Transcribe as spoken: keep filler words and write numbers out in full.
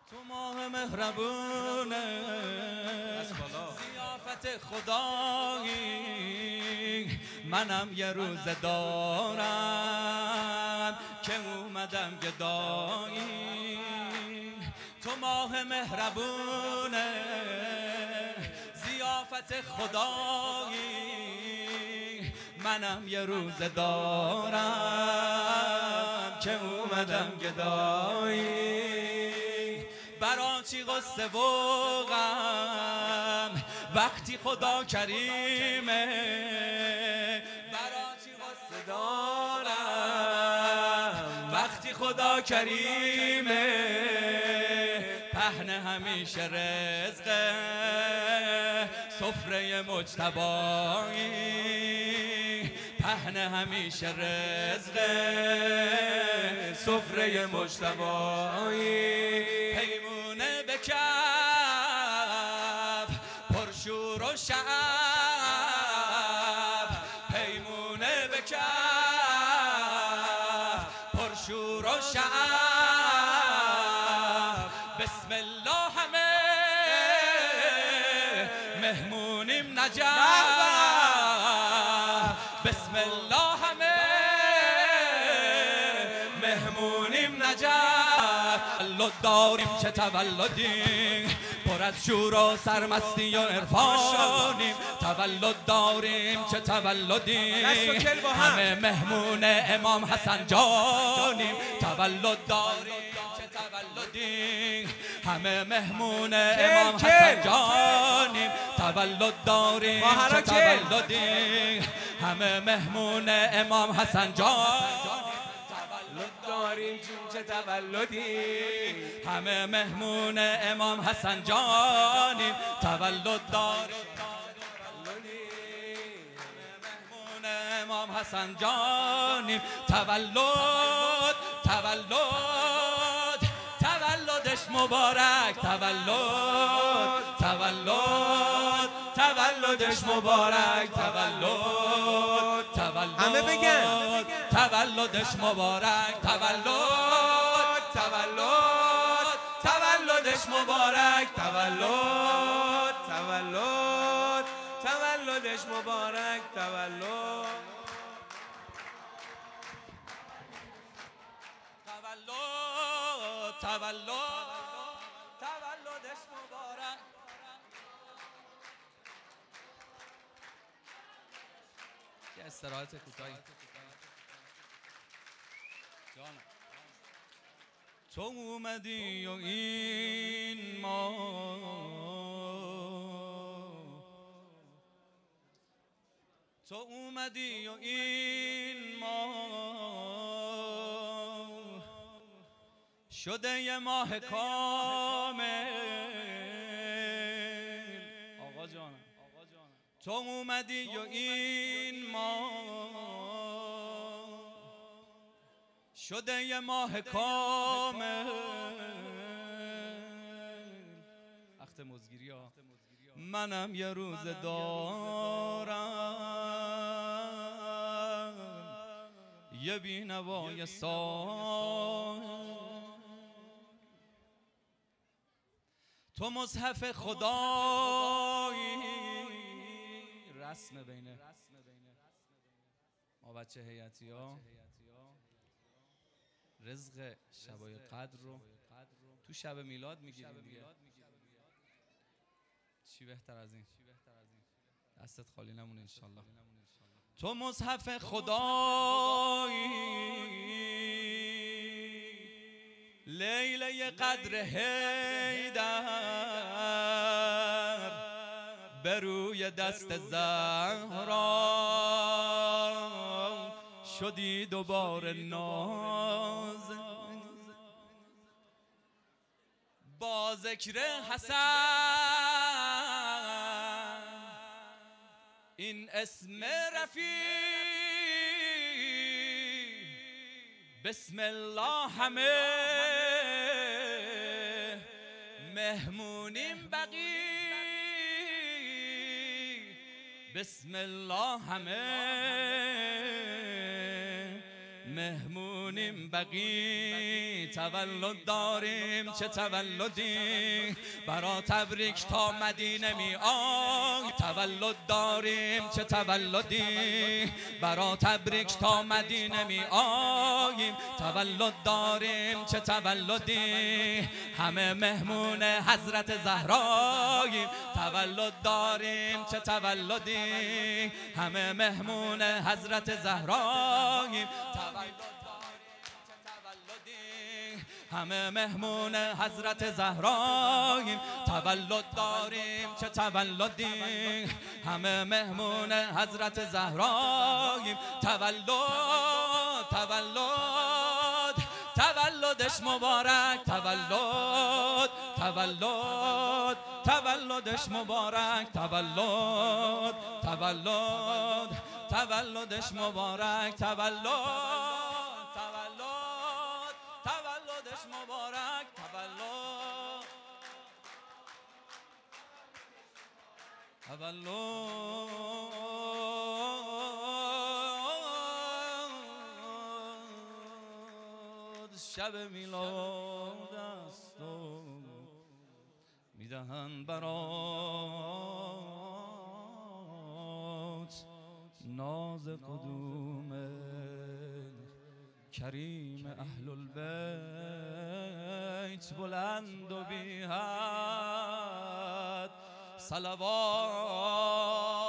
تو ماه مهربونه ضیافت خدایی، منم یه روز دارم که اومدم گدایی. تو ماه مهربونه ضیافت خدایی، منم یه روز دارم که اومدم گدایی. برا چی قصه و غم وقتی خدا کریمه، برا چی قصه دارم وقتی خدا کریمه. پهن همیشه رزقه سفره مجتبایی، پهن همیشه رزقه سفره مجتبایی. پیمونه بکف پرشور و شعب، پیمونه بکف پرشور و شعب. بسم الله همه مهمونیم نجف، بسم الله همه مهمونیم نجف. تولد داریم چه تولدی، پر از شور و سرمستی و عرفانیم. تولد داریم چه تولدی، همه مهمون امام حسن جانیم. تولد داریم چه تولدی، همه مهمون امام حسن جانیم. تولد داریم چه تولدی، همه مهمون امام حسن جانیم. داریم جون چه تولدی، همه مهمون امام حسن جانیم. تولد داریم مهمون امام حسن جانیم. تولد تولد تولدش مبارک، تولد تولد تولدش مبارک. تولد تولد همه بگن تولدش مبارک. تولد تولد تولدش مبارک. تولد تولد تولدش مبارک. تولد تولد تولد تولدش مبارک. یه استراحت کوتاهی. تو اومدی و این ما تو اومدی و این ما شده یه ماه کامل. آقا جانم تو اومدی و این ما شده یه ماه کامل. اخت مزگیری ها. منم یه روز دارم یه بینوای سال. تو مصحف خدایی، رسم بینه ما بچه هیئتی ها. رزق شبای قدر رو تو شب میلاد میگیریم دیگه، چی بهتر از این؟ دستت خالی نمونه انشالله. تو مصحف خدایی، لیله قدر حیدر به روی دست زهرا شدی دوباره ناز. با ذکر حسن این اسم رفیع، بسم الله همه مهمونیم بقی. بسم الله همه مهمون میمونیم بقی، تولد داریم چه تولدی، برا تبریک تا مدینه می آی. تولد داریم چه تولدی، برا تبریک تا مدینه می آییم. تولد داریم چه تولدی، همه مهمون حضرت زهراییم. تولد داریم چه تولدی، همه مهمون حضرت زهراییم. همه مهمون حضرت زهراییم. تولد داریم چه تولدی، همه مهمون حضرت زهراییم. تولد تولد تولدش مبارک، تولد تولد تولدش مبارک، تولد تولد تولدش مبارک، تولد تولد تولدش مبارک، تولد تولد. شب میلاد است و میدهن برات ناز قدوم کریم اهل البیت. بلند و بی حد صلوات